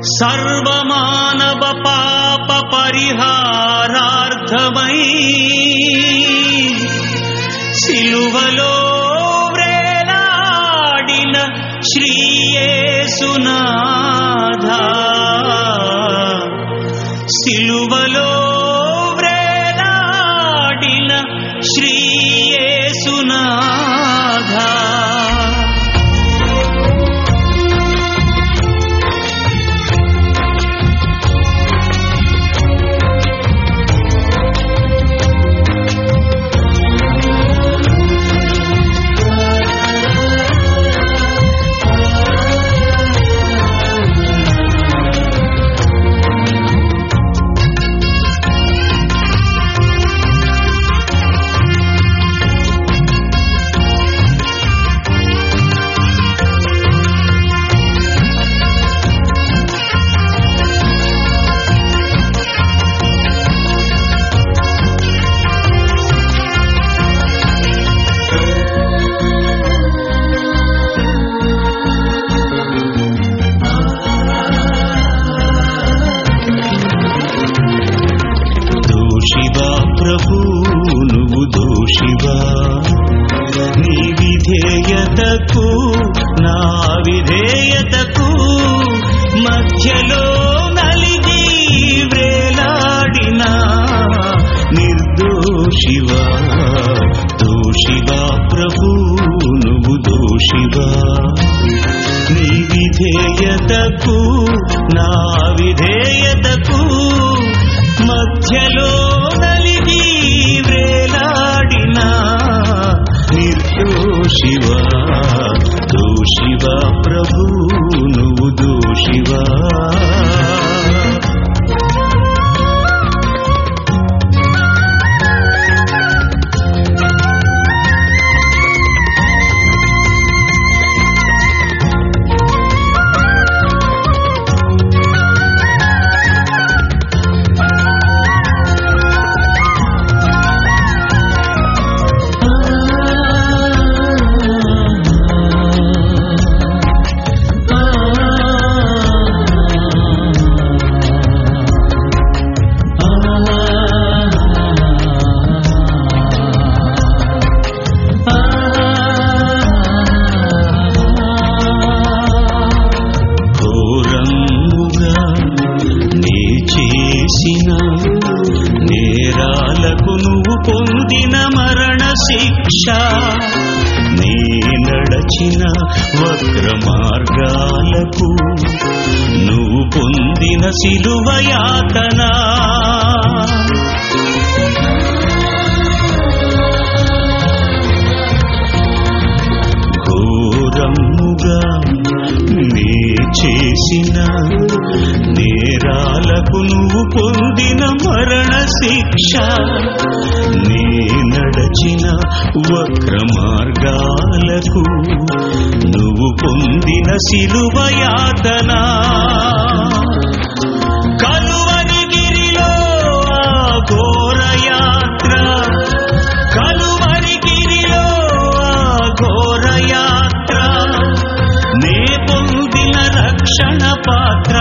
సర్వమానవ పాప పరిహారార్థమై సిలువలో వ్రేలాడిన శ్రీ యేసునాథా, సిలువలో వ్రేలాడిన శ్రీ యేసునాథా. ప్రభు నువ్వు దోషివా, నీ విధేయతకు నా విధేయతకు మధ్యలో నలిగి వ్రేలాడిన నిర్దోషివా. దోషివా ప్రభు నువ్వు దోషివా, నీ విధేయతకు నా విధేయతకు మధ్యలో నలిగి వ్రేలాడిన నిర్దోషివా. దోషివా ప్రభు నువ్వు దోషివా. నేరాలకు నువ్వు పొందిన మరణ శిక్ష, నీ నడచిన వక్ర మార్గాలకు నువ్వు పొందిన సిలువ యాతన. ఘోరముగా నీ చేసిన నేరాలకు నువ్వు పొందిన మరణ శిక్ష, నీ నడచిన వక్ర మార్గాలకు నువ్వు పొందిన సిలువ యాతన. కలువరిగిరిలో ఆ ఘోర యాత్ర, కలువరిగిరిలో ఆ ఘోర యాత్ర, నే పొందిన రక్షణ పాత్ర,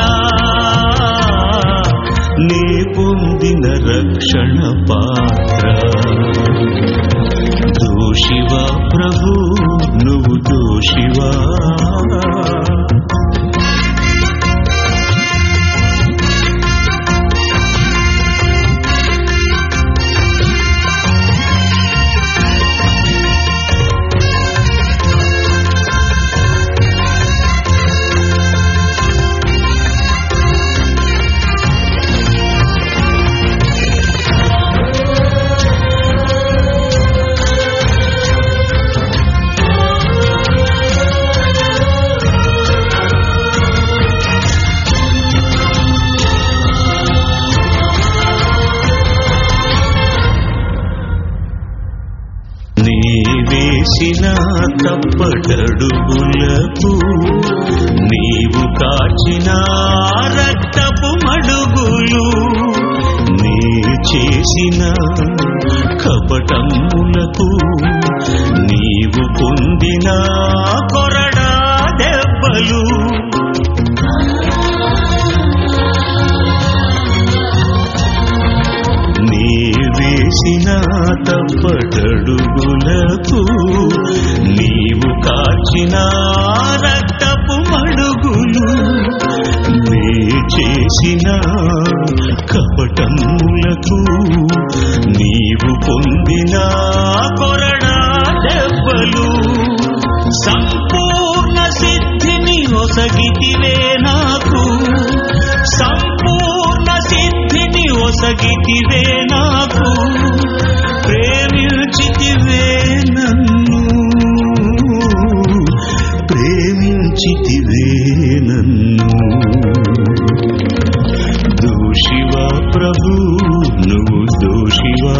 నే పొందిన రక్షణ పాత్ర. దోషివా ప్రభు నువ్వు దోషివా. వేసిన తప్పటడుగులకు నీవు కాచిన రక్తపు మడుగులు, నీ చేసిన కపటములకు నీవు పొందిన కొరడా దెబ్బలు. కాచిన రక్తపు మడుగులు, నే చేసిన కపటములకు నీవు పొందిన కొరడా దెబ్బలు, సంపూర్ణ సిద్ధిని ఒసగితివే నాకు, సంపూర్ణ సిద్ధిని ఒసగితివే నాకు, ప్రేమించితివే నన్ను, ప్రేమించితివే నన్ను. దోషివా ప్రభు, నువ్వు దోషివా,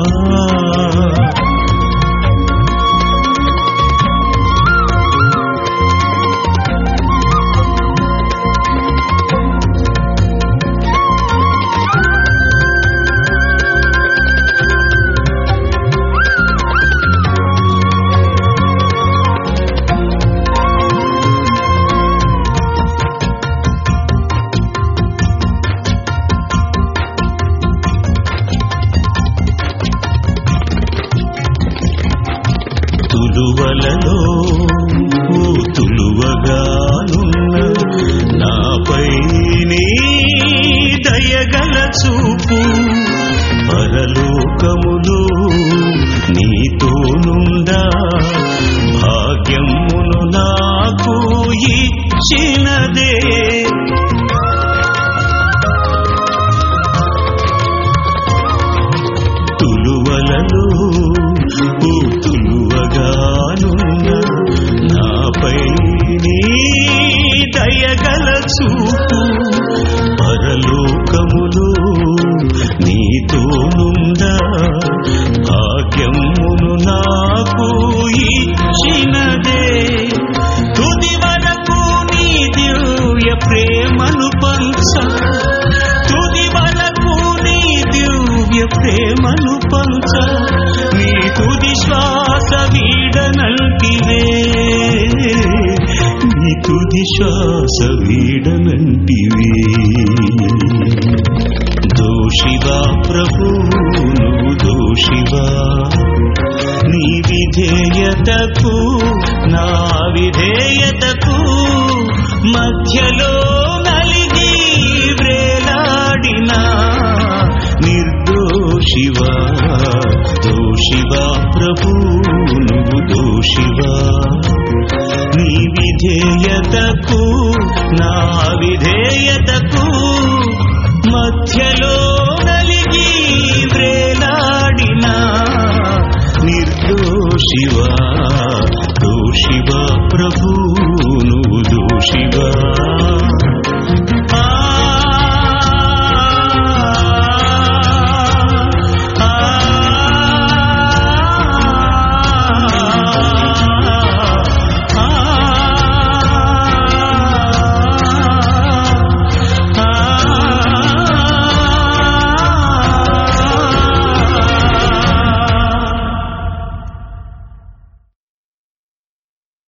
తులువలలో తులువగానున్న నాపై నీ దయగల చూపు, పరలోకములో నీతోనుండా భాగ్యమును నాకు ఇచ్చినదే. తులువలలో తులువగానున్న నాపై నీ దయగల చూపు, పరలోకములో నీతోనుండా భాగ్యమును నాకు ఇచ్చినదే. తుది వరకు నీ దివ్య ప్రేమను పంచ, తుది వరకు నీ దివ్య ప్రేమను పంచ, నీ తుది శ్వాస వీడనంటివే, నీ తుది శ్వాస వీడనంటివే. దోషివా ప్రభు, నువ్వు దోషివా, నీ విధేయతకు నా విధేయతకు మధ్యలో నలిగి వ్రేలాడినా నిర్దోషివా. దోషివా ప్రభు, నువ్వు దోషివా, నీ విధేయతకు నా విధేయతకు మధ్యలో నలిగి వ్రేలాడినా నిర్దోషివా. దోషివా ప్రభు, నువ్వు దోషివా.